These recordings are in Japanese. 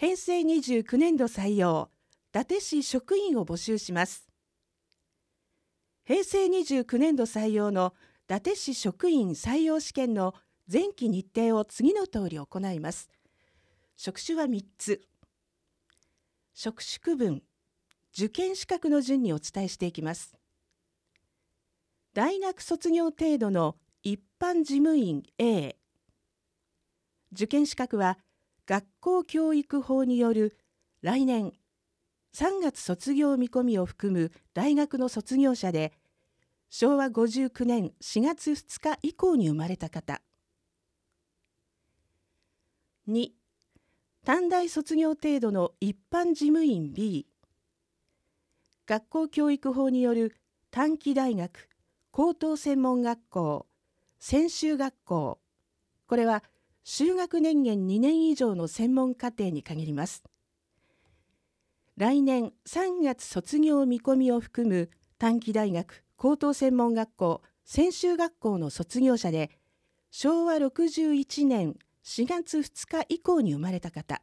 平成29年度採用、伊達市職員を募集します。平成29年度採用の伊達市職員採用試験の前期日程を次の通り行います。職種は3つ。職種区分、受験資格の順にお伝えしていきます。大学卒業程度の一般事務員 A。受験資格は学校教育法による来年3月卒業見込みを含む大学の卒業者で、昭和59年4月2日以降に生まれた方。2、短大卒業程度の一般事務員 B。学校教育法による短期大学、高等専門学校、専修学校、これは修学年限2年以上の専門課程に限ります。来年3月卒業見込みを含む短期大学、高等専門学校、専修学校の卒業者で、昭和61年4月2日以降に生まれた方。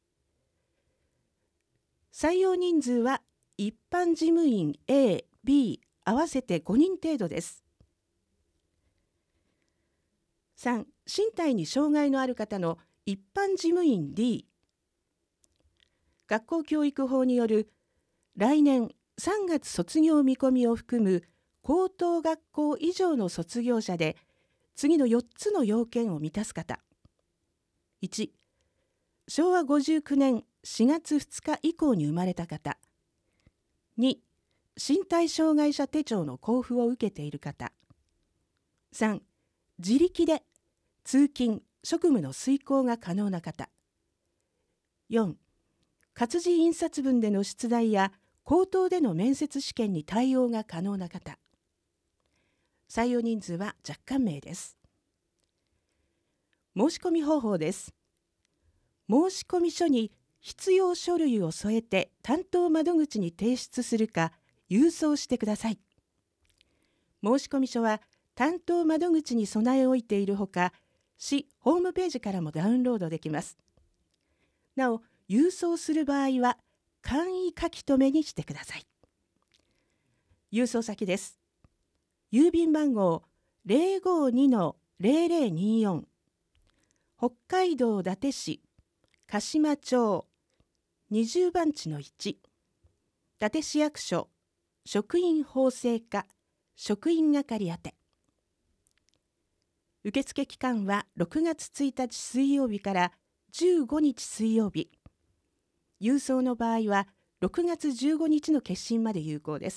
採用人数は一般事務員 A、B 合わせて5人程度です。3、身体に障害のある方の一般事務員 D。学校教育法による来年3月卒業見込みを含む高等学校以上の卒業者で、次の4つの要件を満たす方。1、昭和59年4月2日以降に生まれた方。2、身体障害者手帳の交付を受けている方。3、自力で通勤・職務の遂行が可能な方。4、活字印刷分での出題や口頭での面接試験に対応が可能な方。採用人数は若干名です。申し込み方法です。申込書に必要書類を添えて担当窓口に提出するか郵送してください。申込書は担当窓口に備え置いているほか、市ホームページからもダウンロードできます。なお、郵送する場合は簡易書き留めにしてください。郵送先です。郵便番号 052-0024 北海道伊達市鹿島町20番地の1、伊達市役所職員法制課職員係宛て。受付期間は6月1日水曜日から15日水曜日。郵送の場合は6月15日の決心まで有効です。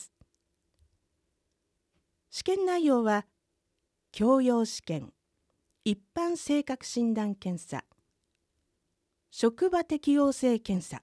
試験内容は、教養試験、一般性格診断検査、職場適応性検査。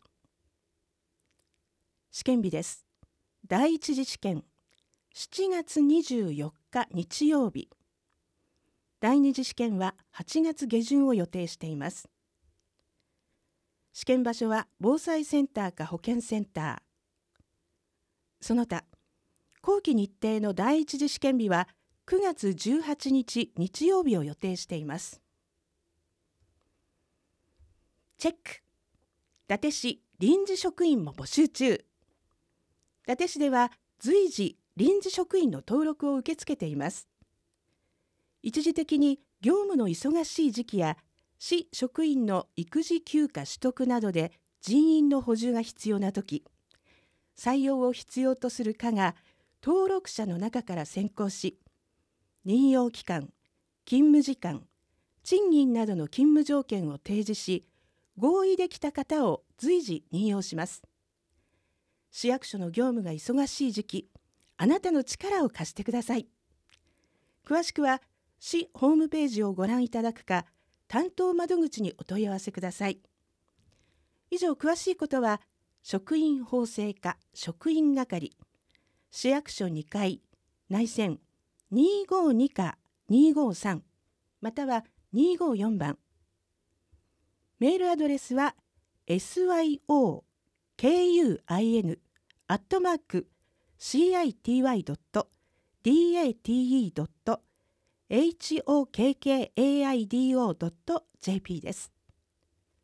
試験日です。第一次試験、7月24日日曜日。第二次試験は8月下旬を予定しています。試験場所は防災センターか保健センター。その他、後期日程の第一次試験日は9月18日日曜日を予定しています。チェック。伊達市臨時職員も募集中。伊達市では随時臨時職員の登録を受け付けています。一時的に業務の忙しい時期や市職員の育児休暇取得などで人員の補充が必要なとき、採用を必要とする課が登録者の中から選考し、任用期間、勤務時間、賃金などの勤務条件を提示し、合意できた方を随時任用します。市役所の業務が忙しい時期、あなたの力を貸してください。詳しくは市ホームページをご覧いただくか、担当窓口にお問い合わせください。以上、詳しいことは職員法制課職員係、市役所2階内線252か253または254番。メールアドレスは syokin@city.date.hokkaido.jp です。